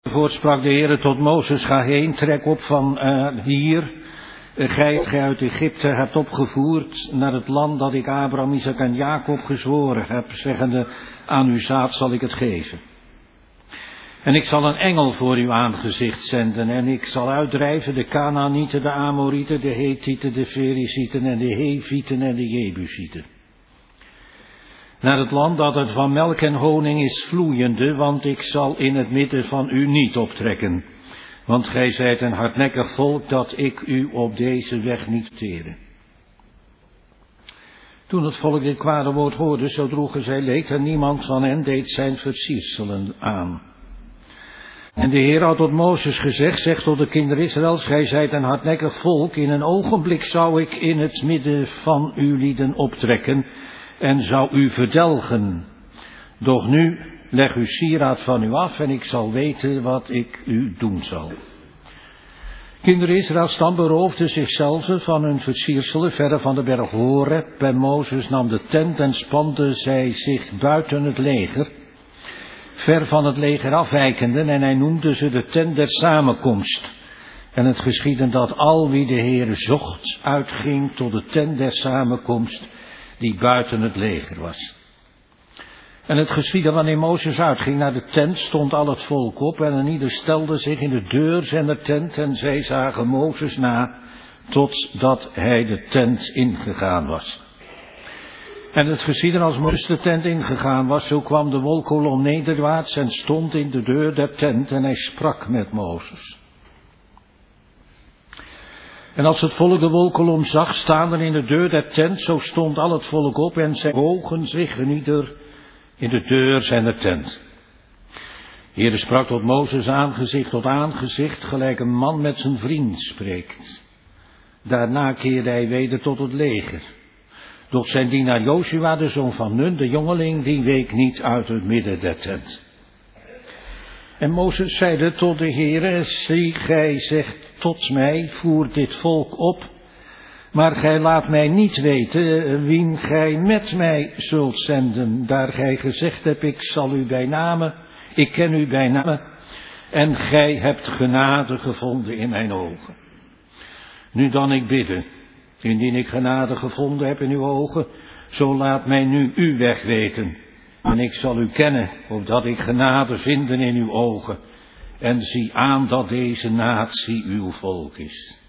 Voort sprak de Heere tot Mozes, ga heen, trek op van hier, gij uit Egypte hebt opgevoerd naar het land dat ik Abraham, Isaac en Jacob gezworen heb, zeggende, aan uw zaad zal ik het geven. En ik zal een engel voor uw aangezicht zenden, en ik zal uitdrijven de Kanaanieten, de Amorieten, de Hethieten, de Ferizieten en de Hevieten en de Jebusieten. Naar het land dat het van melk en honing is vloeiende, want ik zal in het midden van u niet optrekken. Want gij zijt een hardnekkig volk, dat ik u op deze weg niet verteren. Toen het volk dit kwade woord hoorde, zo droegen zij leed en niemand van hen deed zijn versierselen aan. En de Heer had tot Mozes gezegd, zeg tot de kinderen Israëls, gij zijt een hardnekkig volk, in een ogenblik zou ik in het midden van uw lieden optrekken en zou u verdelgen. Doch nu leg uw sieraad van u af en ik zal weten wat ik u doen zal. Kinderen Israëls dan beroofden zichzelf van hun versierselen verre van de berg Horeb. En Mozes nam de tent en spande zij zich buiten het leger, ver van het leger afwijkenden, en hij noemde ze de tent der samenkomst. En het geschiedde dat al wie de Heere zocht, uitging tot de tent der samenkomst, die buiten het leger was. En het geschiedde wanneer Mozes uitging naar de tent, stond al het volk op, en een ieder stelde zich in de deur zijner tent, en zij zagen Mozes na, totdat hij de tent ingegaan was. En het geschiedde als Mozes de tent ingegaan was, zo kwam de wolkkolom nederwaarts en stond in de deur der tent, en hij sprak met Mozes. En als het volk de wolkkolom zag staan in de deur der tent, zo stond al het volk op en zij bogen zich een ieder in de deur zijner tent. De Heere sprak tot Mozes aangezicht tot aangezicht, gelijk een man met zijn vriend spreekt. Daarna keerde hij weder tot het leger. Doch zijn dienaar Jozua, de zoon van Nun, de jongeling, die week niet uit het midden der tent. En Mozes zeide tot de Heere, zie, gij zegt tot mij, voer dit volk op, maar gij laat mij niet weten wien gij met mij zult zenden, daar gij gezegd hebt, ik zal u bij name, ik ken u bij name, en gij hebt genade gevonden in mijn ogen. Nu dan ik bidden, indien ik genade gevonden heb in uw ogen, zo laat mij nu uw weg weten. En ik zal u kennen, opdat ik genade vinden in uw ogen. En zie aan dat deze natie uw volk is.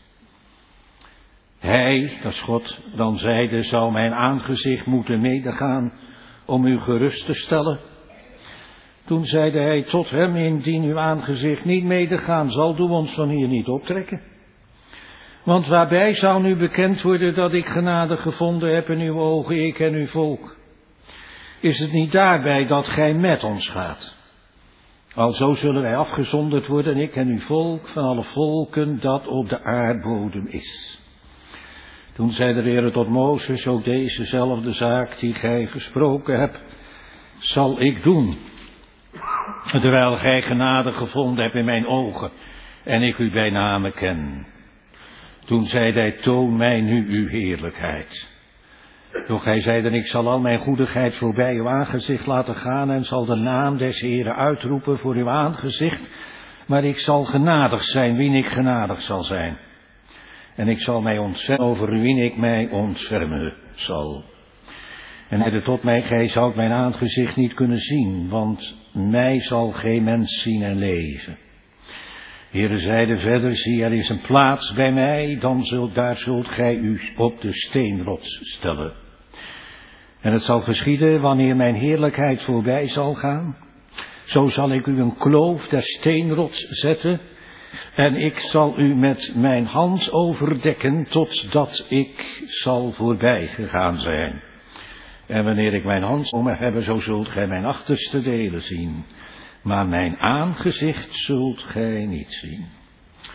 Hij, dat is God, dan zeide, zou mijn aangezicht moeten medegaan om u gerust te stellen. Toen zeide hij tot hem, indien uw aangezicht niet medegaan zal, doe ons van hier niet optrekken. Want waarbij zou nu bekend worden dat ik genade gevonden heb in uw ogen, ik en uw volk? Is het niet daarbij dat gij met ons gaat? Alzo zullen wij afgezonderd worden, ik en uw volk, van alle volken dat op de aardbodem is. Toen zei de Heere tot Mozes, ook dezezelfde zaak die gij gesproken hebt, zal ik doen. Terwijl gij genade gevonden hebt in mijn ogen, en ik u bij name ken. Toen zei hij, toon mij nu uw heerlijkheid. Doch hij zeide, ik zal al mijn goedigheid voorbij uw aangezicht laten gaan en zal de naam des Heeren uitroepen voor uw aangezicht, maar ik zal genadig zijn wien ik genadig zal zijn. En ik zal mij ontfermen over wien ik mij ontfermen zal. En hij zei tot mij, gij zoudt mijn aangezicht niet kunnen zien, want mij zal geen mens zien en leven. De Heere zeide verder, zie, er is een plaats bij mij, daar zult gij u op de steenrots stellen. En het zal geschieden, wanneer mijn heerlijkheid voorbij zal gaan, zo zal ik u een kloof der steenrots zetten, en ik zal u met mijn hand overdekken, totdat ik zal voorbij gegaan zijn. En wanneer ik mijn hand om me heb, zo zult gij mijn achterste delen zien, maar mijn aangezicht zult gij niet zien.